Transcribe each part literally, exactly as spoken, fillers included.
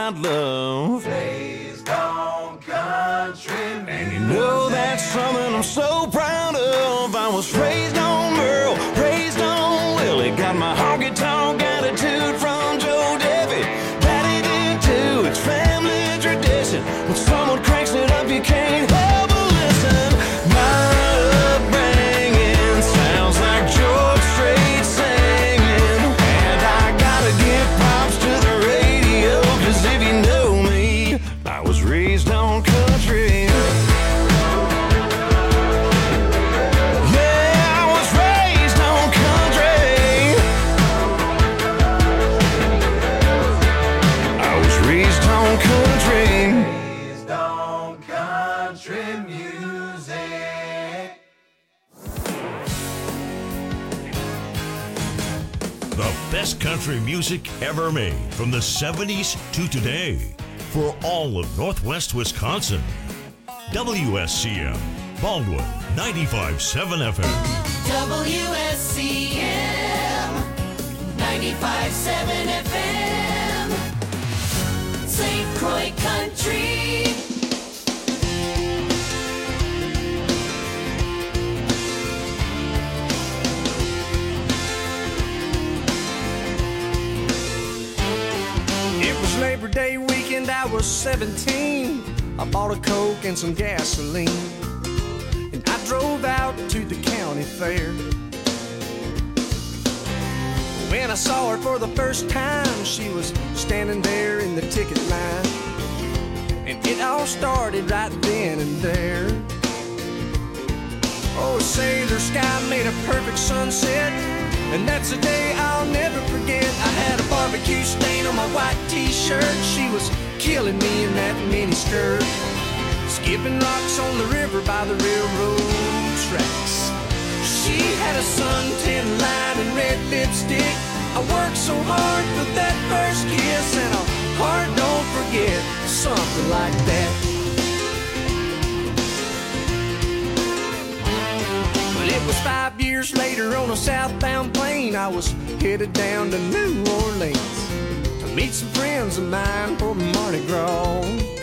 about love. Raised on country music. And you know that's something I'm so proud of. I was raised on Merle, raised on Willie. Got my honky-tonk attitude from Joe Debbie. Daddy did too, it's family tradition. When someone cranks it up, you can't help but listen. My upbringing sounds like George Strait singing. And I gotta give props to the radio, 'cause if you know me, I was raised on country. Yeah, I was raised on country. I was raised on country. Raised on country music. The best country music ever made from the seventies to today for all of Northwest Wisconsin. W S C M, Baldwin, ninety-five point seven F M. W S C M ninety-five point seven F M, Saint Croix Country. It was Labor Day weekend, I was seventeen. I bought a Coke and some gasoline, and I drove out to the county fair. When I saw her for the first time, she was standing there in the ticket line, and it all started right then and there. Oh, say, the sky made a perfect sunset, and that's a day I'll never forget. I had a barbecue stain on my white t-shirt. She was killing me in that mini skirt, skipping rocks on the river by the railroad tracks. She had a suntan line and red lipstick. I worked so hard for that first kiss, and a heart don't forget, something like that. But it was five years later on a southbound plane. I was headed down to New Orleans to meet some friends of mine for Mardi Gras.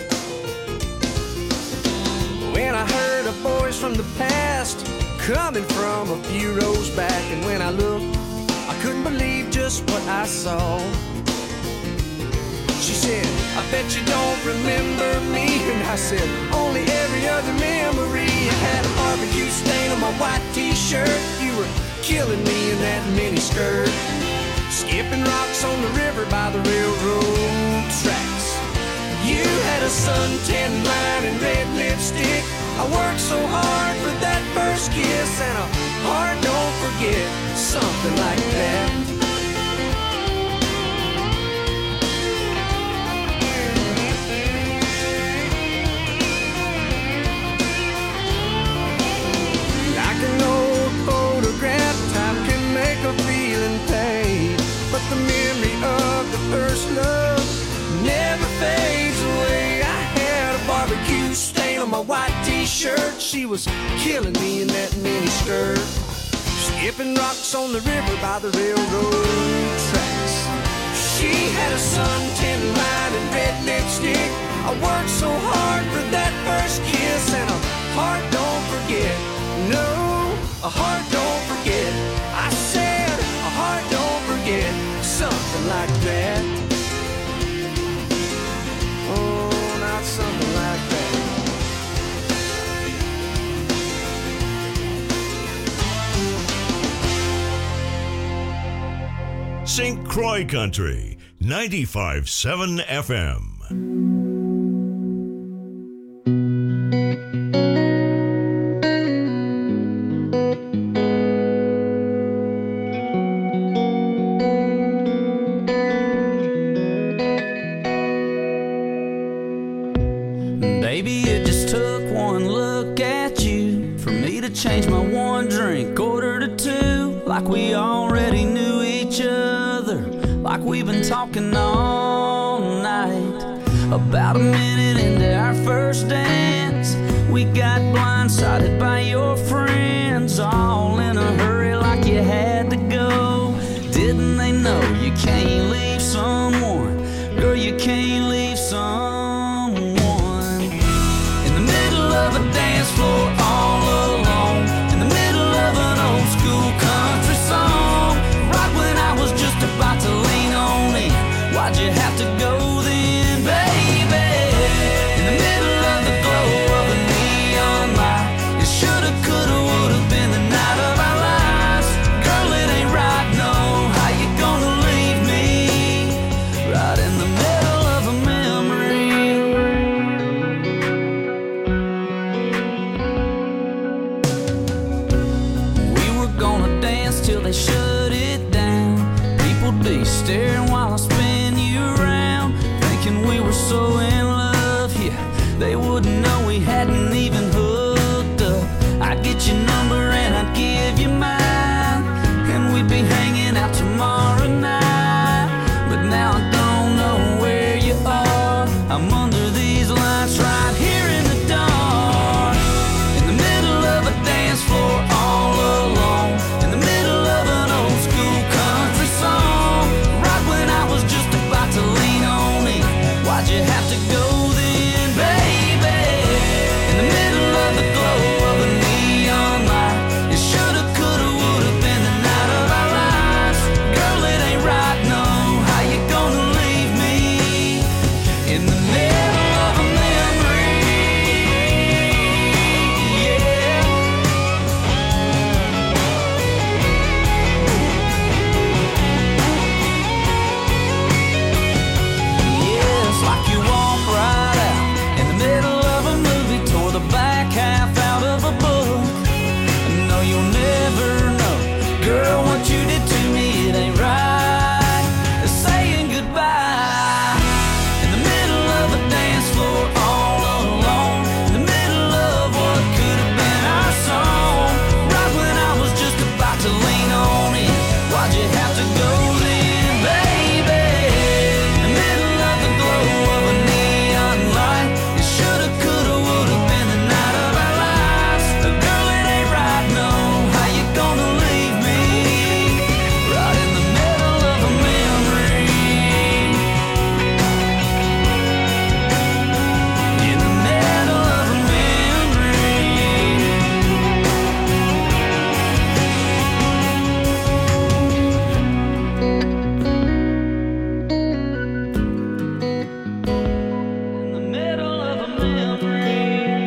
When I heard a voice from the past coming from a few rows back, and when I looked, I couldn't believe just what I saw. She said, I bet you don't remember me. And I said, only every other memory. I had a barbecue stain on my white t-shirt. You were killing me in that mini skirt, skipping rocks on the river by the railroad tracks. You had a suntan line and red lipstick. I worked so hard for that first kiss, and a heart don't forget, something like that. Like an old photograph, time can make a feeling fade, but the memory of the first love never fades away. I had a barbecue stain on my white t-shirt. She was killing me in that mini skirt, skipping rocks on the river by the railroad tracks. She had a suntan line and red lipstick. I worked so hard for that first kiss, and a heart don't forget. No, a heart don't forget. I said a heart don't forget, something like that. Oh, not something like that. Saint Croix Country, ninety-five point seven F M. Baby, it just took one look at you for me to change my one drink order to two. Like we already knew each other, like we've been talking all night. About a minute into our first dance, we got blindsided by your friends, all in a hurry like you had to go. Didn't they know you can't leave someone? Girl, you can't leave me staring while I spin you around, thinking we were so in love, yeah, they wouldn't know we hadn't even hooked up. I'd get your number and I'd give you mine, and we'd be hanging out tomorrow night. But now I don't know where you are. I'm under these lights right here in the dark, in the middle of a dance floor all alone, in the middle of an old school country song. Right when I was just about to lean on it, why'd you have to go then, baby? In the middle of the glow of a neon light, it shoulda, coulda, woulda been the night of our lives. Girl, it ain't right, no. How you gonna leave me in the middle of a memory? Yeah. Yeah, it's like you walk right out in the middle of a movie, tore the back half out of a book. No, you'll never know, girl, what you did to me, it ain't right. It's saying goodbye in the middle of a dance floor all alone, in the middle of what could have been our song. Right when I was just about to lean on it, why'd you have to go then, baby? In the middle of the glow of a neon light, it shoulda, coulda, woulda been the night of our lives. Girl, it ain't right, no. How you gonna leave me right in the middle of a memory? In the middle of a memory. In the middle of a memory.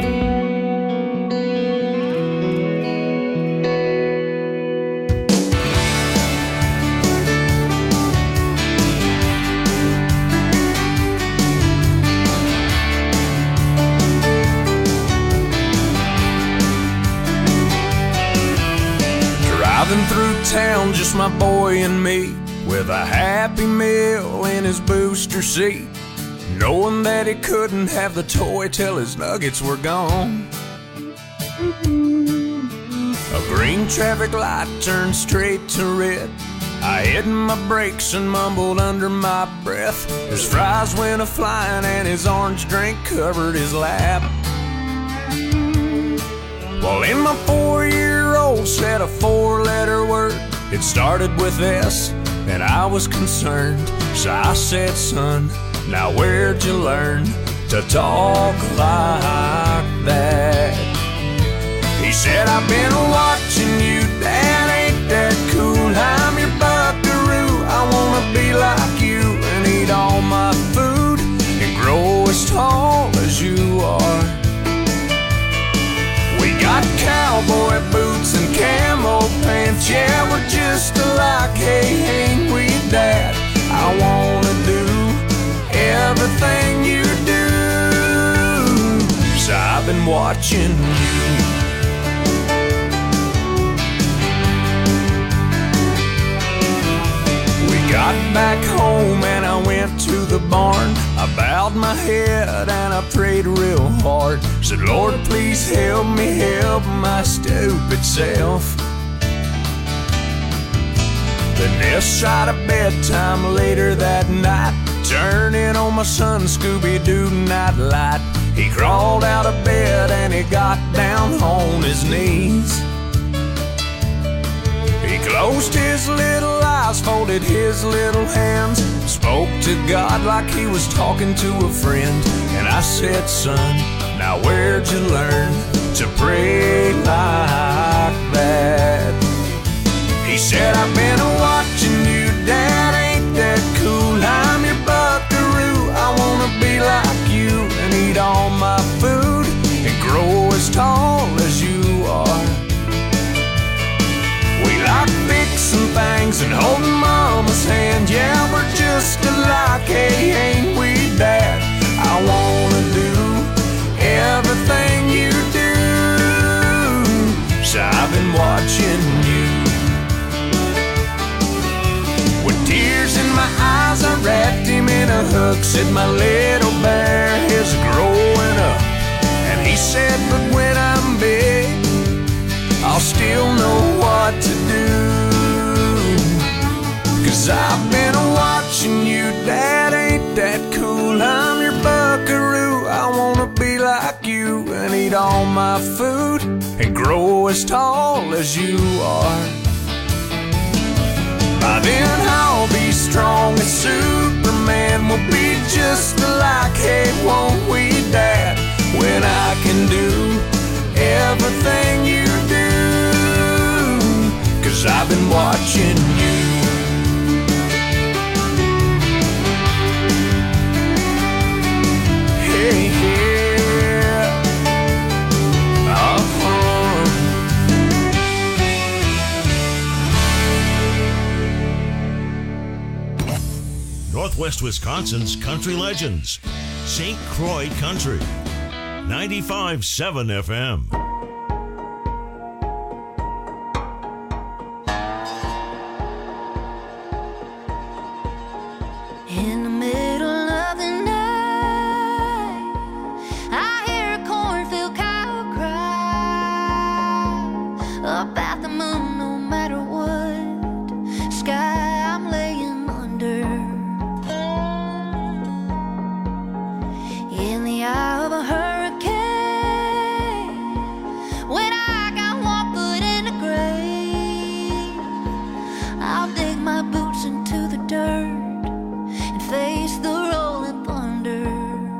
Driving through town, just my boy and me, with a Happy Meal in his booster seat, knowing that he couldn't have the toy till his nuggets were gone. A green traffic light turned straight to red. I hit my brakes and mumbled under my breath. His fries went a-flying and his orange drink covered his lap. Well, in my four-year-old said a four-letter word. It started with S, and I was concerned. So I said, son, now where'd you learn to talk like that? He said, I've been watching you, Dad, ain't that cool? I'm your buckaroo, I wanna be like you and eat all my food and grow as tall as you are. We got cowboy boots and camo pants, yeah, we're just alike, hey, ain't we, Dad? I wanna do everything you do, so I've been watching you. Got back home and I went to the barn. I bowed my head and I prayed real hard. Said, Lord, please help me help my stupid self. Then this side of bedtime later that night, turning on my son Scooby-Doo nightlight. He crawled out of bed and he got down on his knees. He closed his little eyes, folded his little hands, spoke to God like he was talking to a friend. And I said, son, now where'd you learn to pray like that? He said, I've been watching you, Dad, ain't that cool? I'm your buckaroo, I wanna be like you and eat all my food and grow as tall as you are. We like fixing things and holding Mama's hand, yeah, we're just alike, hey, ain't we, Dad? I wanna do everything you do, so I've been watching you. Huck said my little bear is growing up. And he said, but when I'm big, I'll still know what to do. Cause I've been watching you, Dad, ain't that cool? I'm your buckaroo, I wanna be like you and eat all my food and grow as tall as you are. By then I'll be strong as Superman, we'll be just alike, hey, won't we, Dad? When I can do everything you do, cause I've been watching you. Hey, yeah. Uh-huh. Northwest Wisconsin's country legends. Saint Croix Country. ninety-five point seven F M. In the middle of the night, I hear a cornfield cow cry up at the moon. No matter what sky I'm laying under, in the eye of a hurricane, when I got one foot in the grave, I'll dig my boots into the dirt and face the rolling thunder.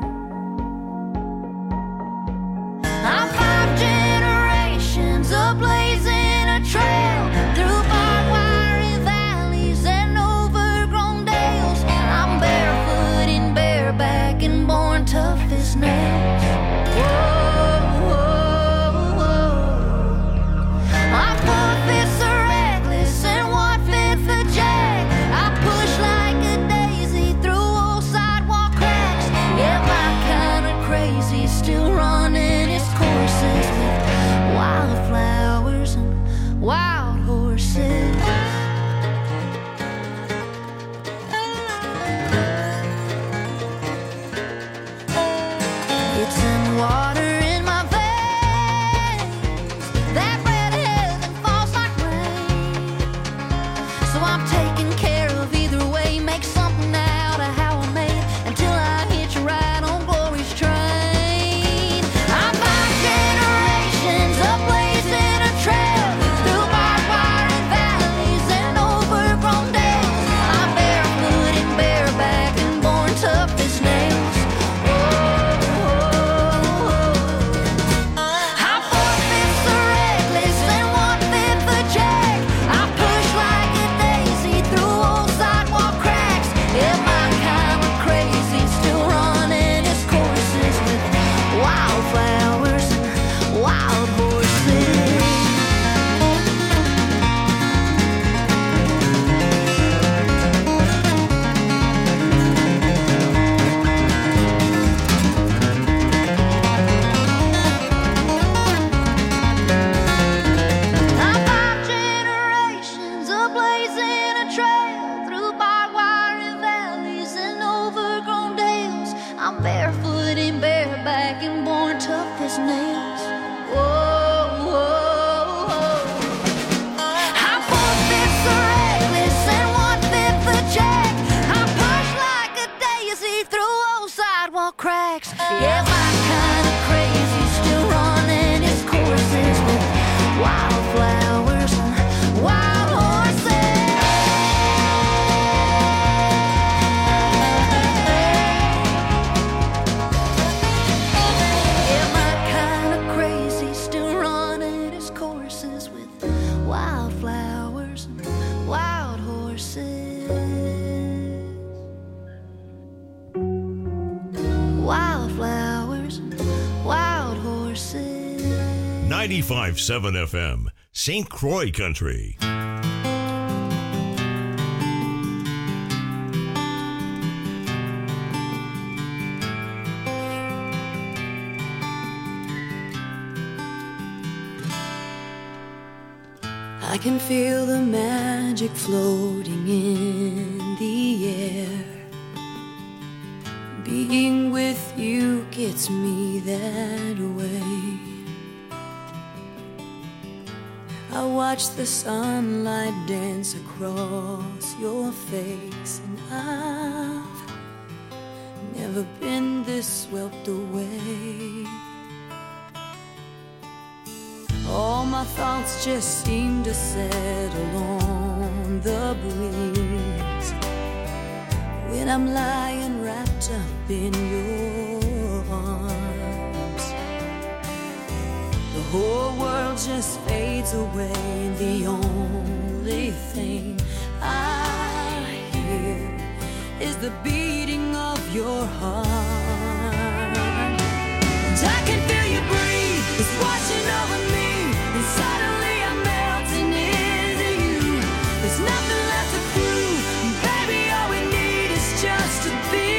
I'm five generations of blazing a trail through barbed wire valleys and overgrown dales. I'm barefoot and bareback and born tough as nails. Whoa, whoa, whoa. I'm four-fifths of reckless and one-fifth of jack. I push like a daisy through old sidewalk cracks. Yeah, my kind of crazy, still running its courses with wildflowers and wild horses. It's in water in my veins, that red heaven falls like rain. So I'm taking care of either way, make something out of how I made until I hit you right on glory's train. I'm five generations of blazing a trail through barbed wire and valleys and overgrown dales. I'm barefoot and bareback and born tough as nails. I'm four-fifths of reckless and one-fifth of jack. I push like a daisy through old sidewalk cracks. Yeah, my kind of crazy, still running its courses with wildflowers and wild horses. I'm five generations of blazing a trail through barbed wire and valleys and overgrown dales. I'm barefoot and bareback and born tough as nails. Whoa, whoa, whoa. I'm four-fifths of reckless and one-fifth of jack. I push like a daisy through old sidewalk cracks. Yeah, my kind of crazy, still running its courses with wildflowers and wild horses. Yeah, my kind of crazy, still running its courses with wildflowers and wild horses. Wildflowers and wild horses. ninety-five point seven F M. Saint Croix Country. I can feel the magic floating in the air. gets me that way. I watch the sunlight dance across your face, and I've never been this swept away. All my thoughts just seem to settle on the breeze when I'm lying wrapped up in your arms. The whole world just fades away, and the only thing I hear is the beating of your heart. And I can feel you breathe, it's washing over me, and suddenly I'm melting into you. There's nothing left to prove, baby, all we need is just to be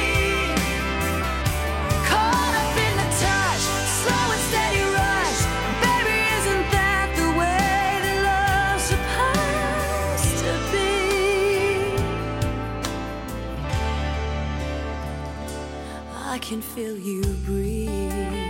caught up in the touch, slow and steady rush. Baby, isn't that the way that love's supposed to be? I can feel you breathe.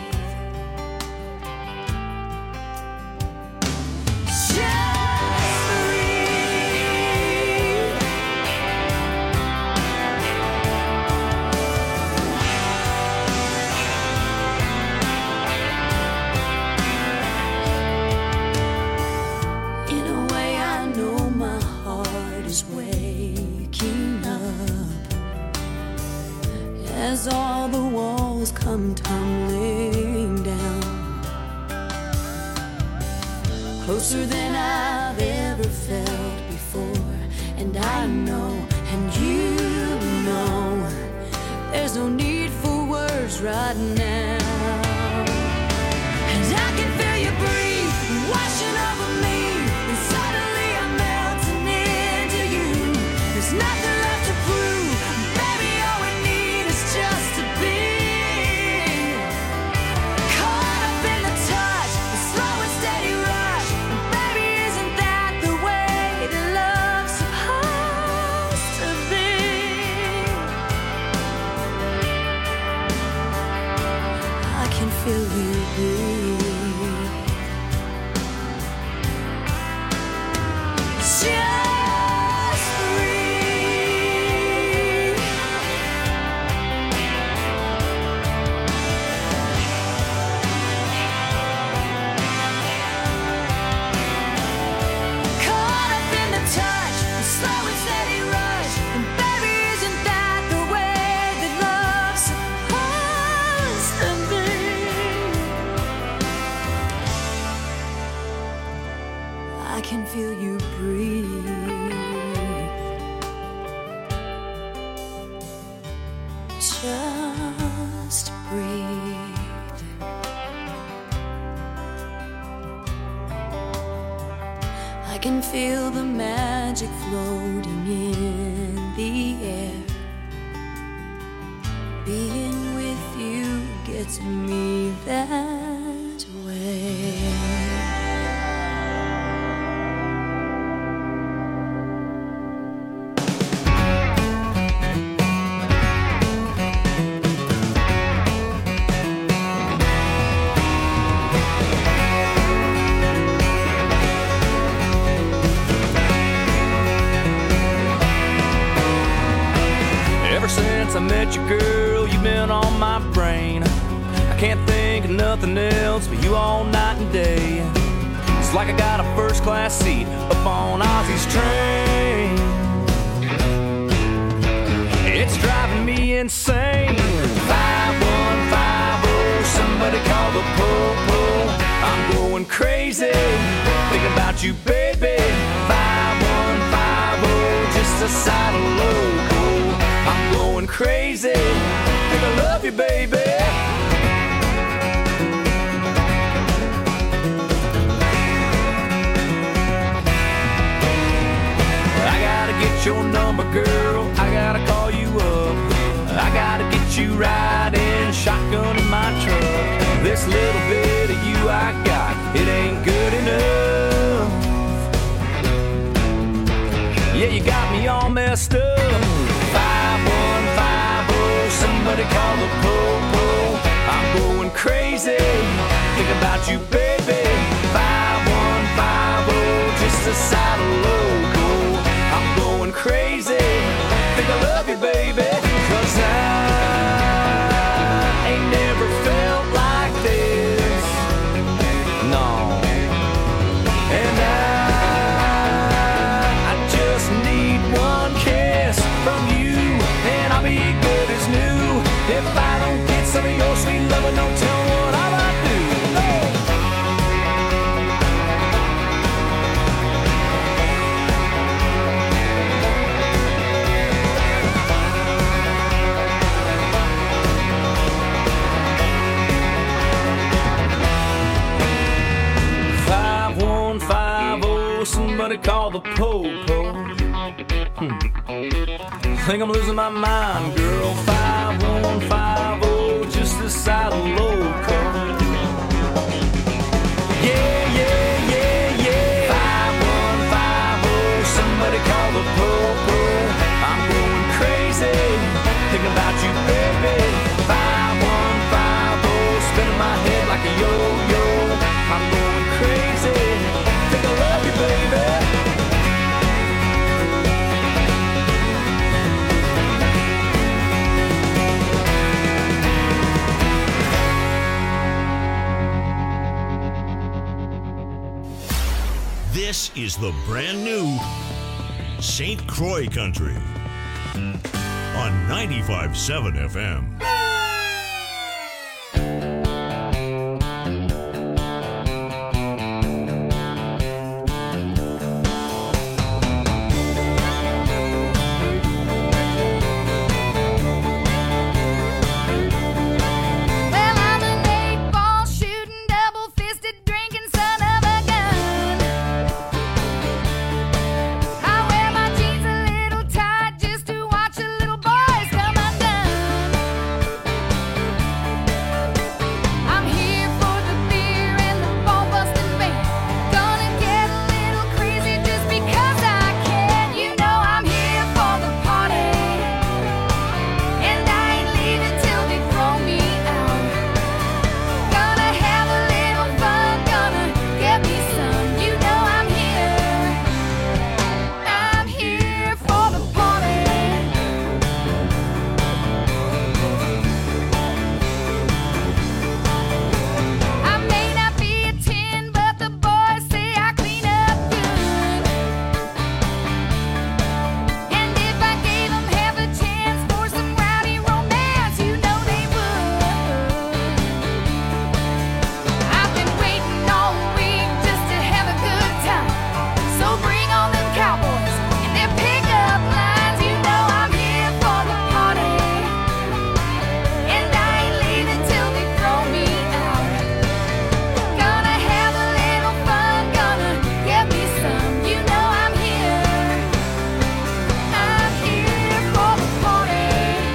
As all the walls come tumbling down, closer than I've ever felt before. And I know, and you know, there's no need for words right now. And I can feel you breathe, washing over me, and suddenly I'm melting into you. There's nothing left to prove, baby, all we need is just to be caught up in the touch, the slow and steady rush. And baby, isn't that the way that love's supposed to be? I can feel you breathe. Just breathe. Caught up in the touch, the slow and steady rush. And baby, isn't that the way that love's supposed to be? I can feel you breathe. Just breathe. I can feel the magic floating in the air. Being with you gets me that way. Ever since I met you, girl, you've been on my brain. I can't think of nothing else but you all night and day. It's like I got a first-class seat up on Ozzy's train. It's driving me insane. five one five oh, somebody call the po-po. I'm going crazy, thinking about you, baby. five one five oh, just a side of loco. I'm going crazy, think I love you, baby. I gotta get your number, girl, I gotta call you up. I gotta get you riding shotgun in my truck. This little bit of you I got, it ain't good enough. Yeah, you got me all messed up. five one five oh, somebody call the po-po. I'm going crazy, think about you, baby. Five one five oh, just a side of loco. I'm going crazy, think I love you, baby. Cause I ain't never felt like this, no. And I, I just need one kiss from you, and I'll be good as new. If I don't get some of your sweet loving, don't tell me what I might do. Five one five oh, somebody call the po-po. Hmm. Think I'm losing my mind, girl. Five one five oh, just the side of loco. Yeah, yeah, yeah, yeah. Five one five oh, somebody call the po-po. I'm going crazy, thinking about you, baby. Five one five oh, spinning my head like a yo-yo. I'm going crazy, think I love you, baby. This is the brand new Saint Croix Country on ninety-five point seven F M. Well, I'm an eight-ball shooting, double-fisted drinking son of a gun. I wear my jeans a little tight just to watch the little boys come undone. I'm here for the beer and the ball-busting band. Gonna get a little crazy just because I can. You know I'm here for the party, and I ain't leaving till they throw me out. Gonna have a little fun, gonna get me some. You know I'm here, I'm here for the party. I may not be a ten, but the boys say I clean up good. And if I gave them half a chance for some rowdy romance, you know they would. I've been waiting all week just to have a good time. So bring on them cowboys and their pickup lines. You know I'm here for the party, and I ain't leaving till they throw me out. Gonna have a little fun, gonna get me some. You know I'm here, I'm here for the party.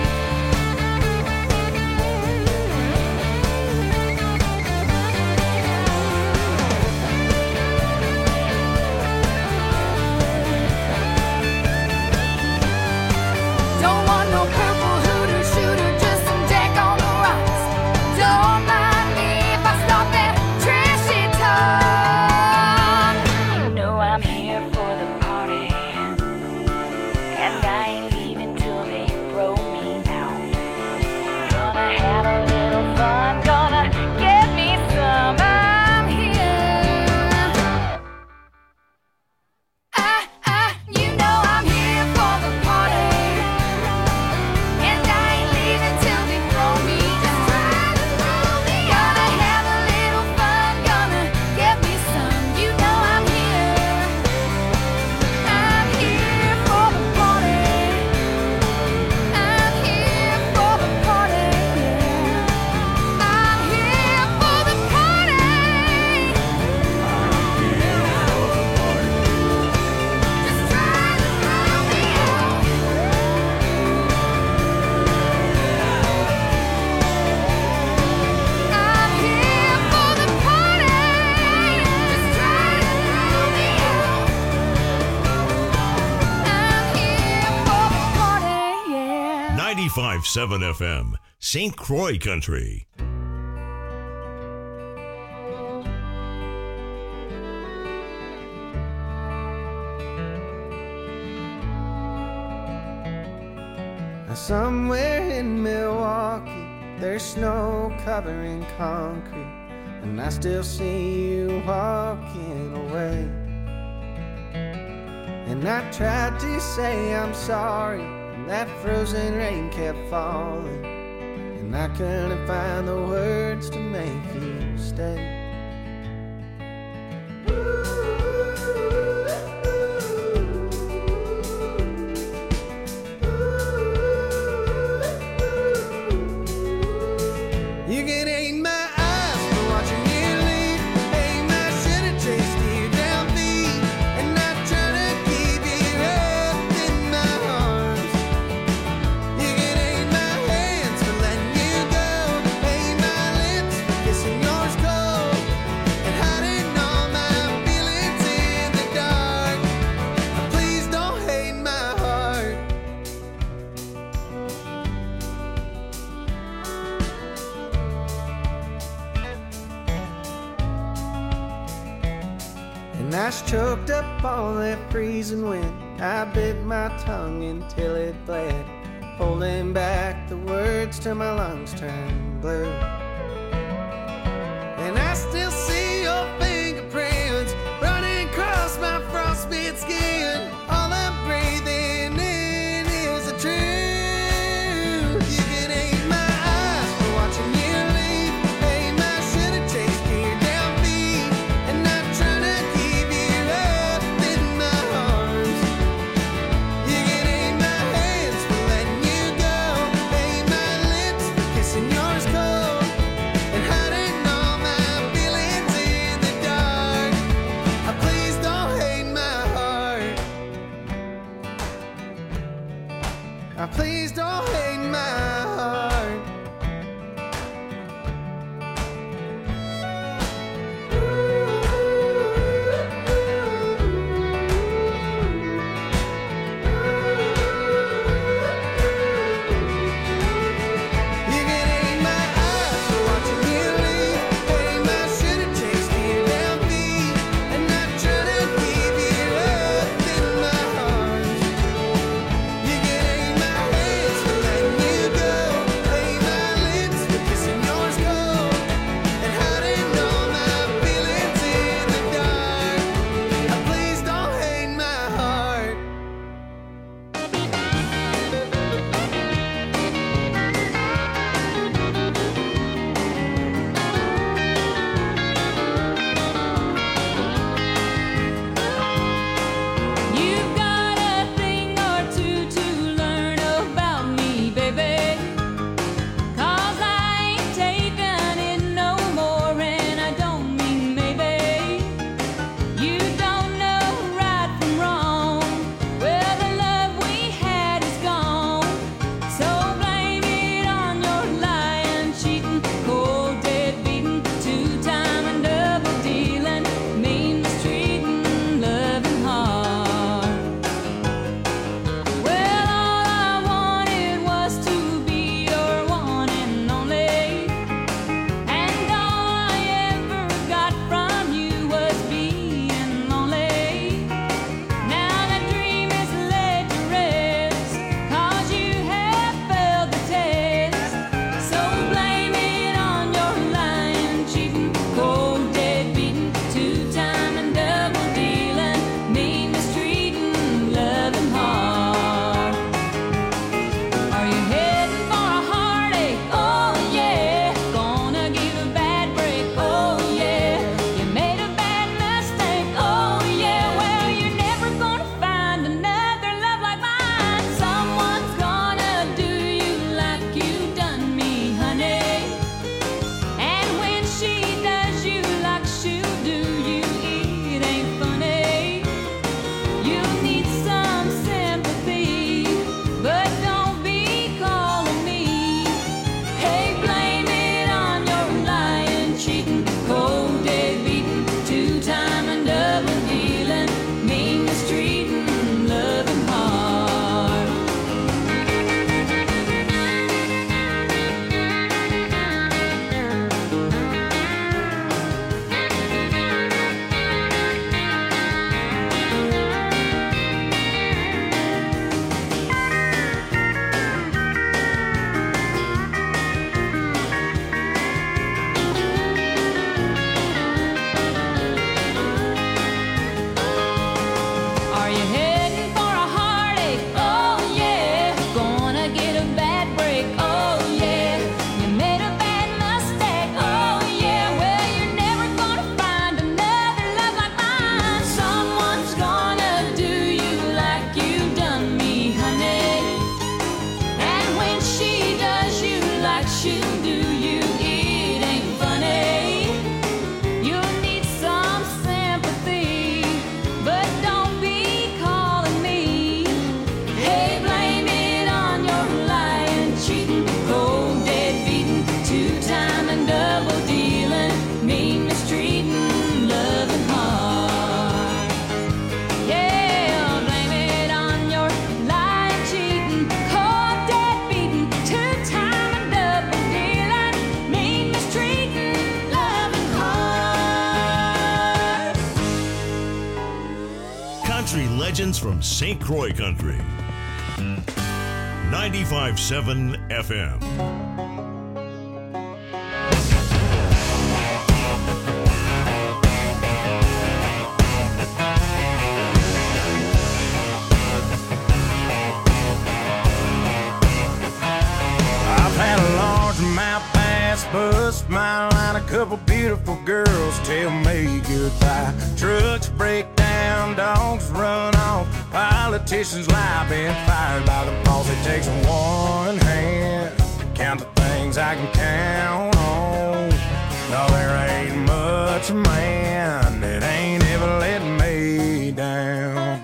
Don't want no purple hooter shooter, just some Jack on the rocks. Don't mind me if I start that trashy talk. You know I'm here for the party, and I ain't leaving till they throw me out. Gonna have a little fun, gonna get me some. I'm here. I, I, you know I'm here for the party, and I ain't leaving till they throw me out. Gonna have a little fun, gonna get me some. You know I'm here, I'm here for the party. I'm here for the party. I'm here for the party. Just try to throw me out. I'm here for the party. Just try to throw me out. I'm here for the party, yeah. ninety-five point seven F M, Saint Croix Country. Somewhere in Milwaukee, there's snow covering concrete, and I still see you walking away. And I tried to say I'm sorry, and that frozen rain kept falling, and I couldn't find the words to make you stay. You can hate my eyes for watching you leave. Hate my shit and chase you down feet. And I try to keep you up in my arms. You can hate my hands for letting you go. Hate my lips for kissing yours cold. And hiding all my feelings in the dark. Please don't hate my heart. And I was choked up on that freezing wind. I bit my tongue until it bled, holding back the words till my lungs turned blue. And I still see your fingerprints running across my frostbitten skin. All I'm breathing in is the truth. You can hate my eyes for watching you leave. Hate my shit and chase you down feet. And I try to keep you up in my arms. You can hate my hands for letting you go. Hate my lips for kissing yours cold. And hiding all my feelings in the dark. Uh, Please don't hate my heart. Uh, Please don't hate my heart. You can hate my eyes for watching you leave. Hate my shit and chase you down feet. And I try to keep you up in my arms. You can hate my hands for letting you go. on Saint Croix Country. ninety-five point seven F M. Bust my line, a couple beautiful girls tell me goodbye. Trucks break down, dogs run off, politicians lie, been fired by the boss. It takes one hand to count the things I can count on. No, there ain't much man that ain't ever let me down.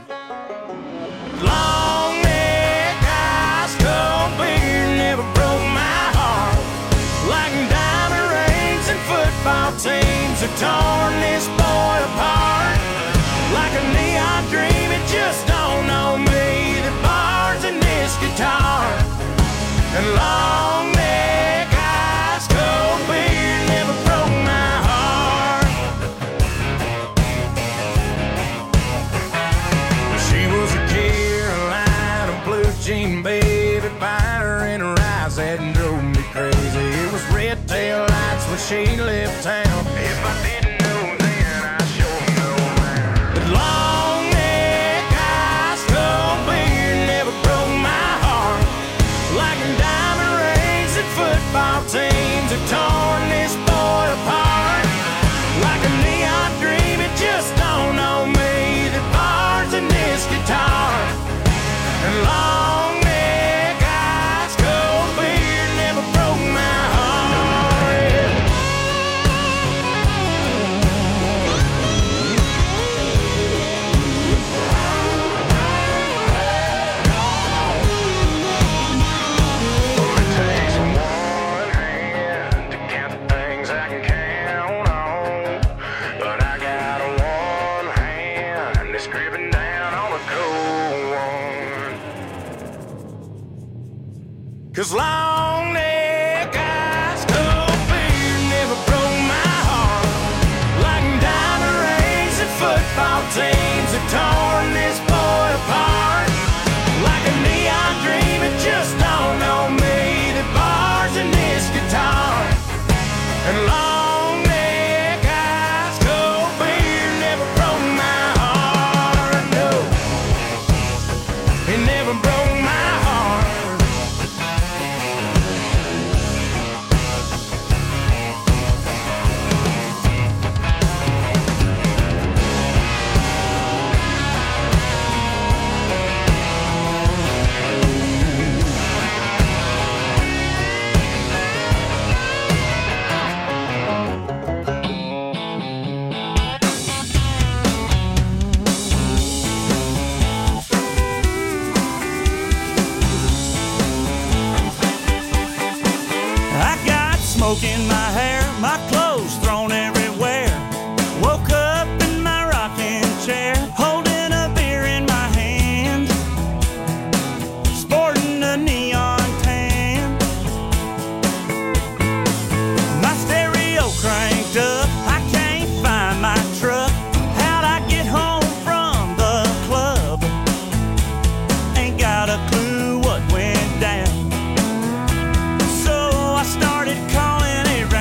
Long neck, ice cold beer never broke my heart like diamond rings and football teams have torn this boy apart. Like a neon dream, it just don't know me. The bars in this guitar and long neck, ice cold beer never broke my heart. She was a Carolina blue jean baby, fire in her eyes that drove me crazy. It was red tail lights when she left town. If I didn't know then, I sure know now. But long neck, ice cold beer never broke my heart. Like diamond rings and football teams have torn this boy apart. Like a neon dream, it just don't know me. The bars in this guitar and long neck, ice cold beer never broke my heart. It takes one hand to count the things I can count on, but I got one hand that's gripping down on a cold one. 'Cause long neck, ice cold beer never broke my heart. Like diamond rings and football teams have torn this boy apart. Like a neon dream, it just don't know me. The bars in this guitar and long neck, ice cold beer never broke my heart. No, it never broke my heart. I got smoke in my hair, my clothes thrown everywhere. Woke up in my rocking chair, holding a beer in my hand, sporting a neon tan. My stereo cranked up, I can't find my truck. How'd I get home from the club? Ain't got a clue what went down. So I started calling a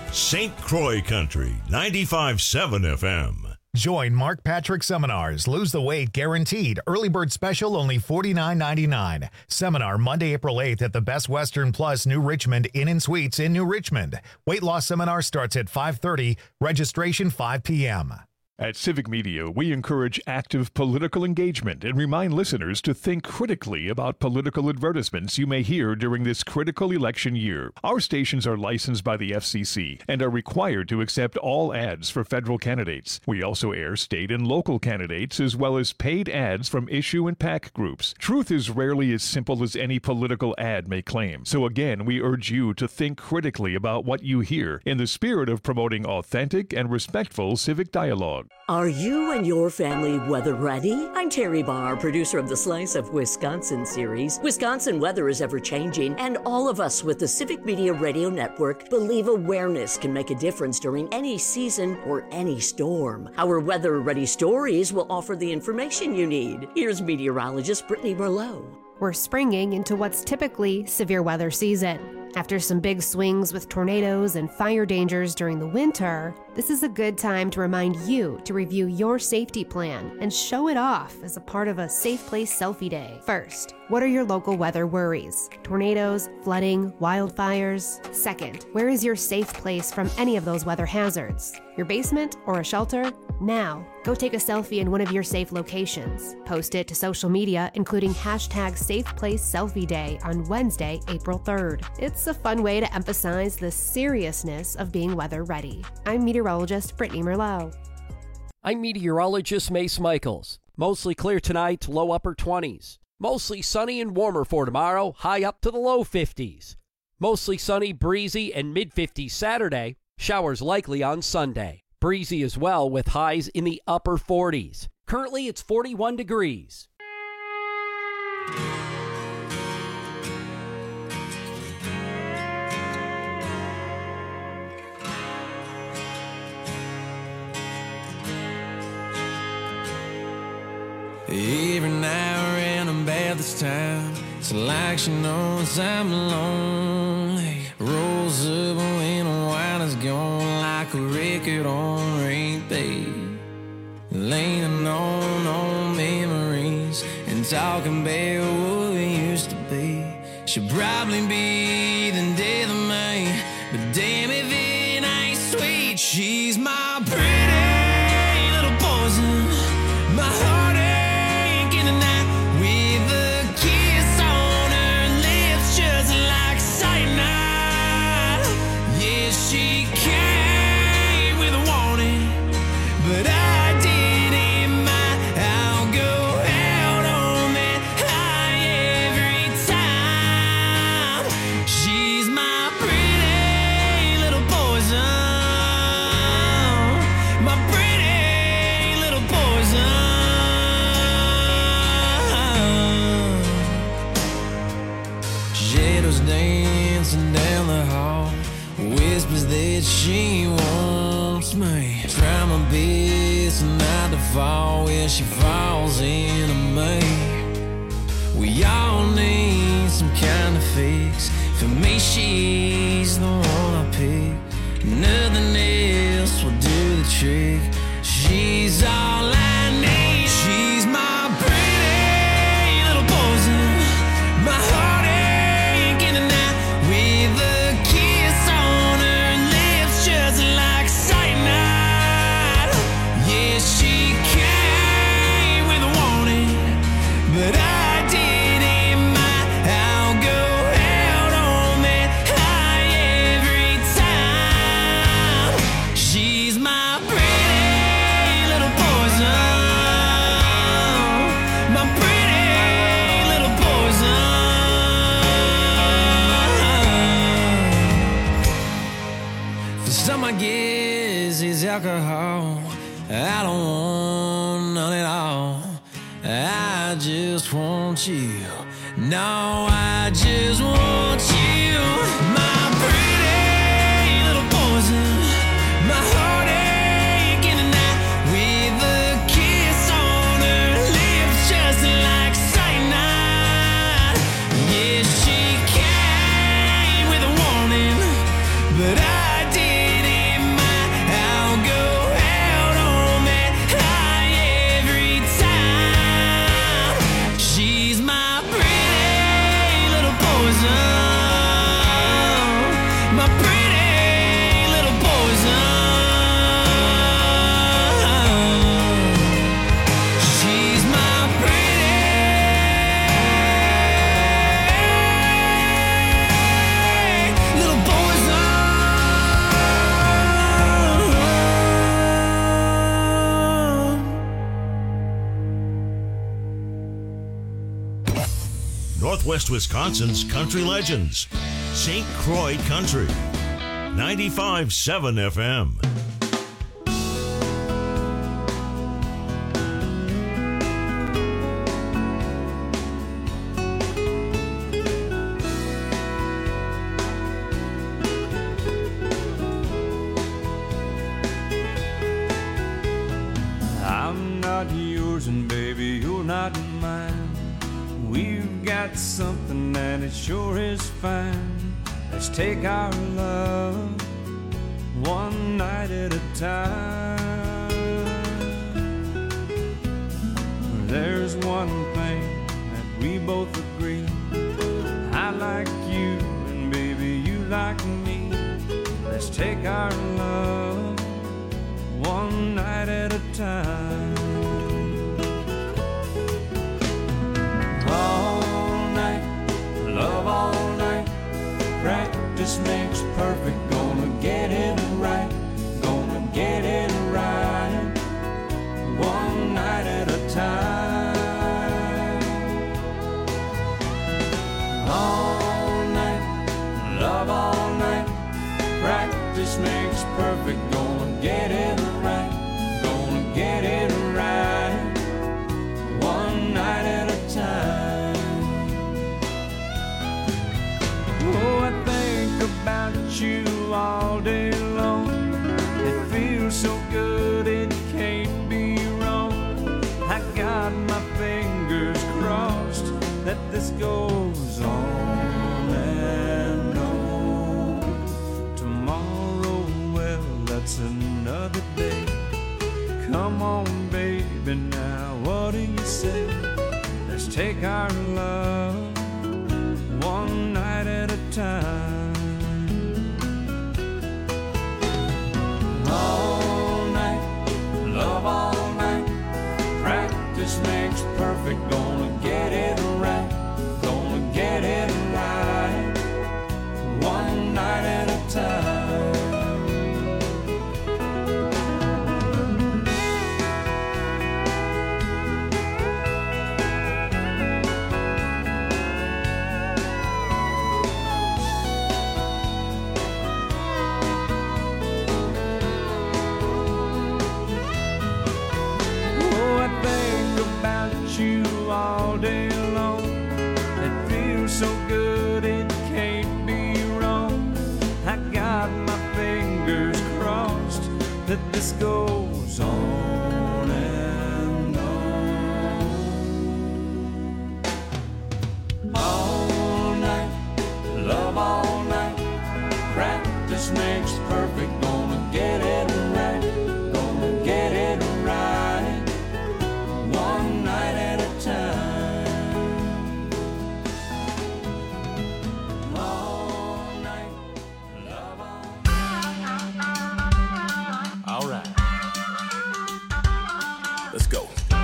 Saint Croix Country, ninety-five point seven F M. Join Mark Patrick Seminars. Lose the weight guaranteed. Early bird special only forty-nine ninety-nine. Seminar Monday, April eighth at the Best Western Plus New Richmond Inn and Suites in New Richmond. Weight loss seminar starts at five thirty. Registration five p.m. At Civic Media, we encourage active political engagement and remind listeners to think critically about political advertisements you may hear during this critical election year. Our stations are licensed by the F C C and are required to accept all ads for federal candidates. We also air state and local candidates as well as paid ads from issue and PAC groups. Truth is rarely as simple as any political ad may claim. So again, we urge you to think critically about what you hear in the spirit of promoting authentic and respectful civic dialogue. Are you and your family weather ready? I'm Terry Barr, producer of the Slice of Wisconsin series. Wisconsin weather is ever changing, and all of us with the Civic Media Radio Network believe awareness can make a difference during any season or any storm. Our Weather Ready stories will offer the information you need. Here's meteorologist Brittany Merlot. We're springing into what's typically severe weather season. After some big swings with tornadoes and fire dangers during the winter, this is a good time to remind you to review your safety plan and show it off as a part of a Safe Place Selfie Day. First, what are your local weather worries? Tornadoes, flooding, wildfires? Second, where is your safe place from any of those weather hazards? Your basement or a shelter? Now, go take a selfie in one of your safe locations. Post it to social media, including hashtag Safe Place Selfie Day on Wednesday, April third. It's a fun way to emphasize the seriousness of being weather ready. I'm meteorologist Brittany Merlot. I'm meteorologist Mace Michaels. Mostly clear tonight, low upper twenties. Mostly sunny and warmer for tomorrow, high up to the low fifties. Mostly sunny, breezy, and mid-fifties Saturday. Showers likely on Sunday. Breezy as well with highs in the upper forties. Currently it's forty-one degrees. Every now and I'm bad this time. It's like she knows I'm lonely. Rolls up when the wine is gone like a record on repeat. Leaning on old memories and talking about what we used to be. She'll probably be the death of me, but damn if it ain't sweet. She's my pretty little poison, my heartache in the night, with a kiss on her lips just like cyanide. Yeah, she came with a warning, but I didn't mind. I'll go out on that high every time. She's my pretty little poison, my pretty little poison. Shadows dancing down the hall, whispers that she wants me. Try my best not to fall where she falls into me. We all need some kind of fix. For me, she's the one I pick. Nothing else will do the trick. She's all I need. She's my pretty little poison, my heartache in the night, with a kiss on her lips just like cyanide. Yeah, she came with a warning, but I didn't mind. I'll go out on that high every time. She's my pretty little poison, my pretty little poison. For some, I guess it's alcohol. I don't want none at all. I just want you. No, I just want you. My pretty little poison, my heartache in the night, with a kiss on her lips just like cyanide. Yeah, she came with a warning, but I didn't Northwest Wisconsin's country legends. Saint Croix Country. ninety-five point seven F M. I'm not yours and baby, you're not mine. We've got something and it sure is fine. Let's take our love one night at a time. There's one thing that we both agree. I like you and baby you like me. Let's take our love one night at a time. All night, love all night. Practice makes perfect. Gonna get it right. Gonna get it right. One night at a time. All night, love all night. Practice makes perfect. Gonna get it right. Gonna get it right. One night at a time. Oh, I think about you all day long. It feels so good, it can't be wrong. I got my fingers crossed that this goes on and on. Tomorrow, well, that's another day. Come on, baby, now what do you say? Let's take our love one night at a time. All night, love all night. Practice makes perfect. Gonna get it right. Gonna get it right. One night at a time. All day long, it feels so good, it can't be wrong. I got my fingers crossed that this goes on and on. All night, love all night. Practice makes perfect. Gonna get it right. Gonna get it right. One night at a time. All night, love all. All right. Let's go.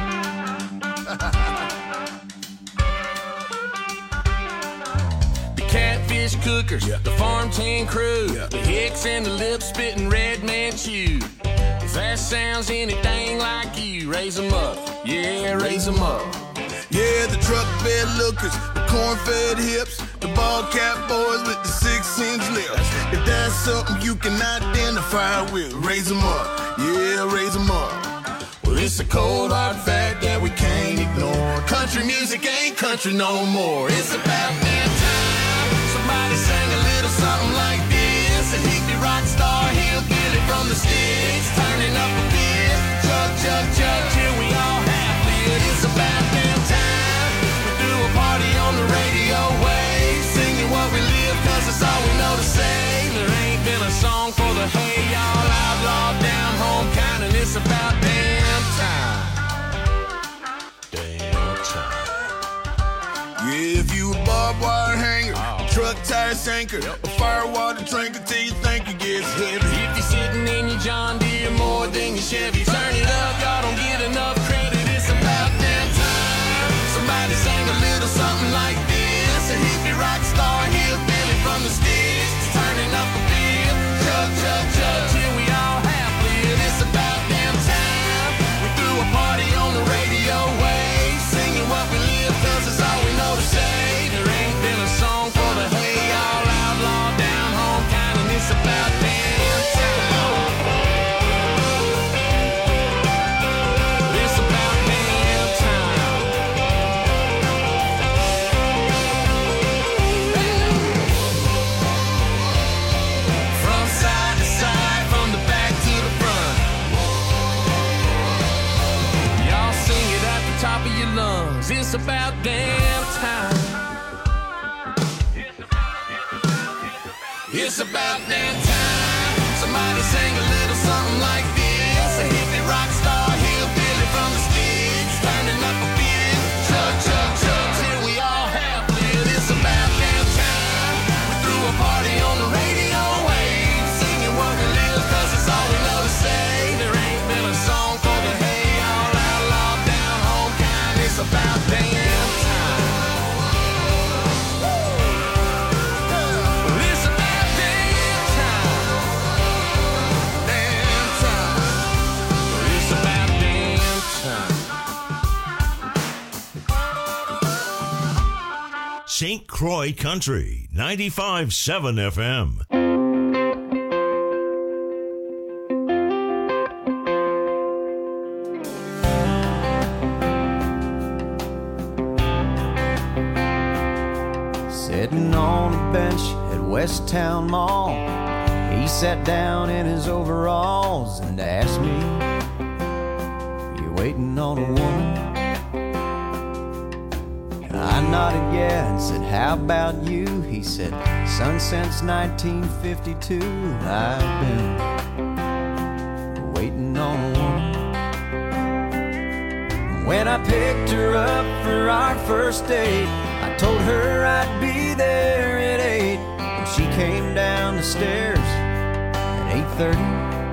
The catfish cookers, yeah. The farm team crew, yeah. The hicks and the lip spitting red man chew. If that sounds anything like you, raise 'em up. Yeah, raise 'em up. Yeah, the truck bed lookers, the corn-fed hips, the ball cap boys with the six-inch lips. If that's something you can identify with, raise 'em up. Yeah, raise 'em up. Well, it's a cold hard fact that we can't ignore. Country music ain't country no more. It's about damn time somebody sang a little something like this. A hippie rock star hillbilly from the sticks, turning up a bit. Chug, chug, chug, till we all half lit. It's about damn time we do a party on the radio wave, singing what we live, cause it's all we know to say. There ain't been a song for the hey y'all outlaw down home kind, and it's about damn time. Damn time. Yeah, if you a barbed wire hanger, oh. truck tire sinker, yep. a firewater drinker till you think it gets heavy. If you're sitting in your John Deere more than your Chevy, turn it up, y'all don't get enough credit. It's about damn time somebody sang a little something like this. A hippie rock star hillbilly from the sticks, turning up a bit. Chug, chug, chug, till we all half lit. It's about damn time we threw a party on the radio wave, singing what we live, cause it's all we know to say. There It's about damn time. Somebody sing a little something like this. A hippie rock star hillbilly from the sticks, turning up a beat. Chug, chug, chug, till we all have lit. It's about damn time. We threw a party on the radio wave, singing what we live, cause it's all we know to say. There ain't been a song for the hey, all outlaw, down home kind. It's about damn time. Saint Croix Country, ninety-five point seven F M. Sitting on a bench at West Town Mall, he sat down in his overalls and asked me, "You waiting on a woman?" I nodded yeah and said, "How about you?" He said, "Son, since nineteen fifty-two I've been waiting on a woman." When I picked her up for our first date, I told her I'd be there at eight. When she came down the stairs at eight thirty,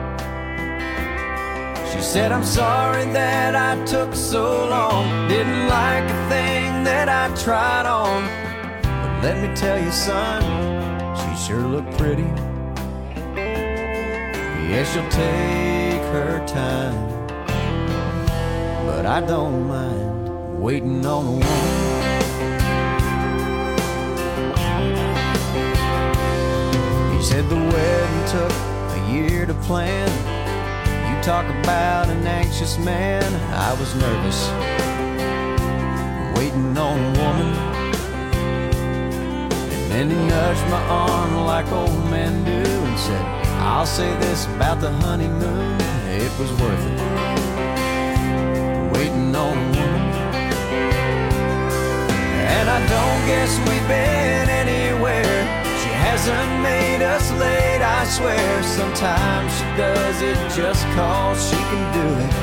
she said, "I'm sorry that I took so long. Didn't like a thing that I tried on. But let me tell you, son, she sure looked pretty. Yeah, she'll take her time, but I don't mind waiting on a woman." He said the wedding took a year to plan. You talk about an anxious man. I was nervous waiting on a woman. And then he nudged my arm like old men do and said, "I'll say this about the honeymoon, it was worth it waiting on a woman." And I don't guess we've been anywhere. She hasn't made us late, I swear. Sometimes she does it just cause she can do it.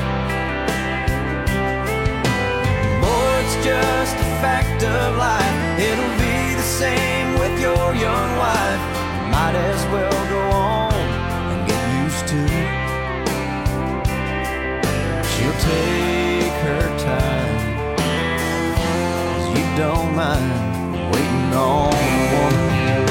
Boy, it's just a fact of life. It'll be the same with your young wife. You might as well go on and get used to it. She'll take her time, 'cause you don't mind waiting on a woman.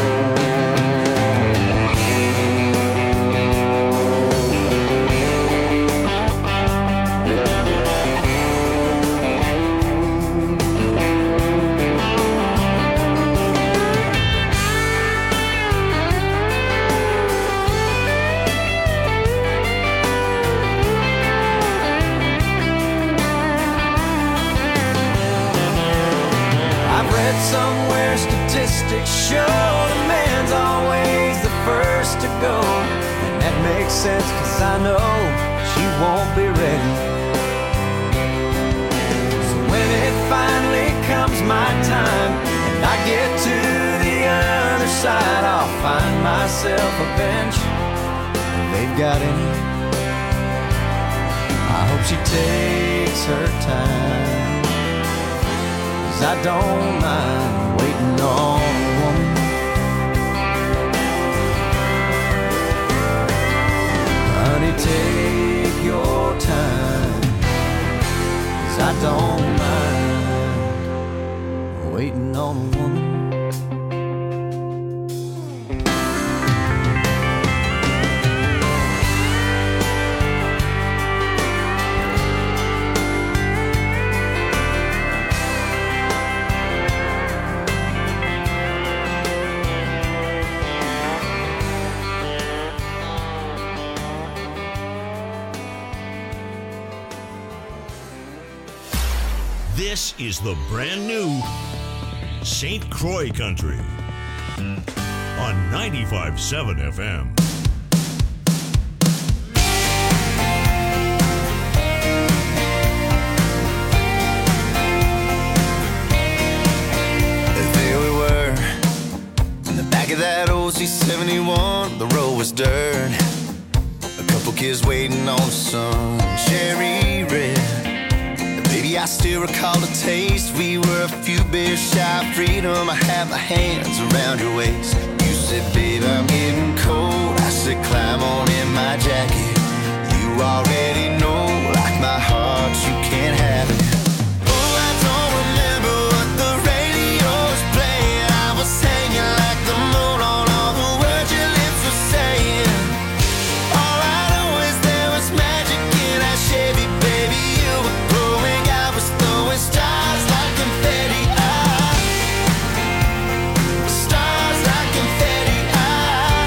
Somewhere statistics show the man's always the first to go. And that makes sense, 'cause I know she won't be ready. So when it finally comes my time and I get to the other side, I'll find myself a bench if they've got any. I hope she takes her time, I don't mind waiting on a woman. Honey, take your time, 'cause I don't mind waiting on a woman. This is the brand new Saint Croix Country on ninety-five point seven F M. There we were in the back of that that O C seventy-one, the road was dirt. A couple kids waiting on the sun, cherry red. And baby, I still recall the taste. We were a few beers shy of freedom. I had my hands around your waist. You said, babe, I'm getting cold. I said, climb on in my jacket. You already know, like my heart, you can't have it. Oh, I don't remember what the radio was playing. I was hanging like the moon on all the words your lips were saying. All I know is there was magic in that Chevy, baby. You were glowing, I was throwing stars like confetti. Ah, stars like confetti. Ah,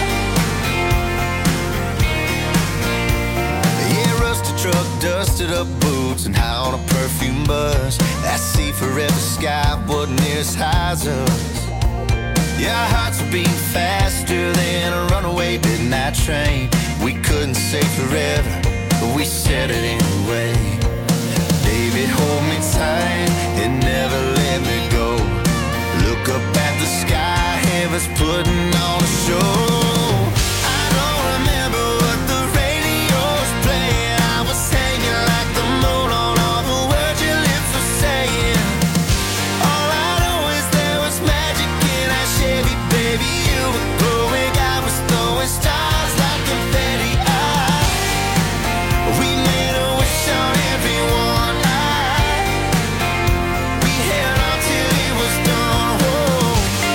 yeah, rusted truck, dusted up boots, and high on a perfume buzz. That sea forever sky wasn't near as high as us. Yeah, our hearts were beating faster than a runaway midnight train. We couldn't say forever, but we said it anyway. Baby, hold me tight and never let me go. Look up at the sky, heaven's putting on a show. I don't remember what the radio was playing. I was hanging like the moon on all the words your lips were saying. All I know is there was magic in that Chevy, baby. You were glowing, I was throwing stars like confetti. Ah, we made a wish on everyone. Ah, we held on till it was done. Whoa.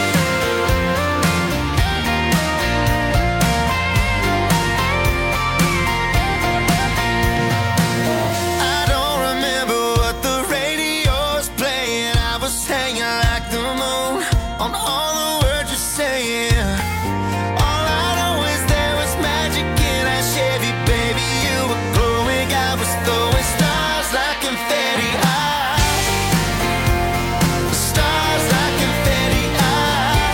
I don't remember what the radio was playing. I was hanging like the moon on all the words you're saying. All I know is there was magic in that Chevy, baby. You were glowing, I was throwing stars like confetti. Ah, stars like confetti. Ah,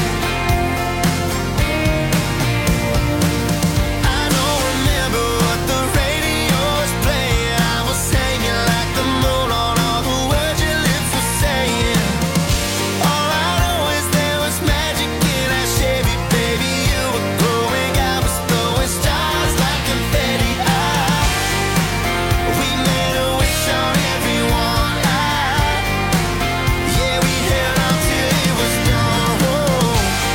I don't remember what the radio was playing. I was hanging like the moon on all the words your lips were saying. All I know is there was magic in that Chevy, baby. You were glowing, I was throwing stars like confetti. Ah, we made a wish on everyone. Ah, yeah, we held on till it was done. Whoa.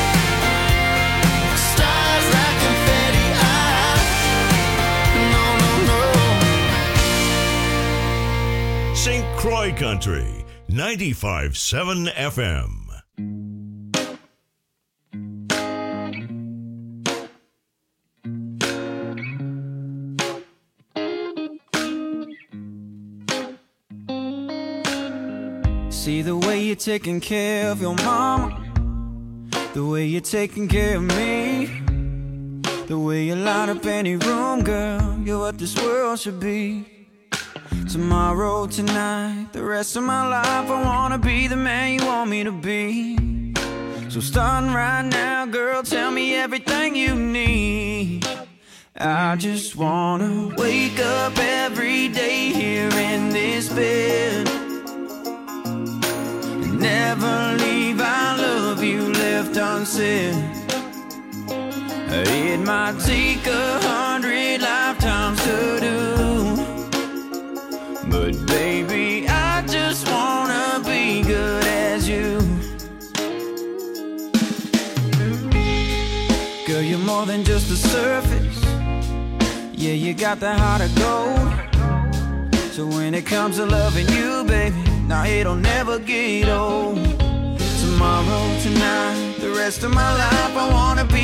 Stars like confetti. Ah, no, no, no. Saint Croix Country, ninety-five point seven F M. See the way you're taking care of your mama, the way you're taking care of me, the way you light up any room, girl. You're what this world should be. Tomorrow, tonight, the rest of my life, I wanna be the man you want me to be. So starting right now, girl, tell me everything you need. I just wanna wake up every day here in this bed, and never leave I love you left unsaid. It might take a hundred lifetimes to do, but baby, I just wanna be good as you. Girl, you're more than just the surface. Yeah, you got the heart of gold. So when it comes to loving you, baby, now it'll never get old. Tomorrow, tonight, the rest of my life, I wanna be